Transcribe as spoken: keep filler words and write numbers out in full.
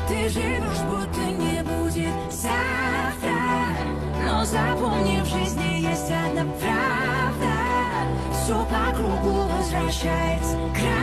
Ты живешь, будто не будет завтра. Но запомни, в жизни есть одна правда. Все по кругу возвращается к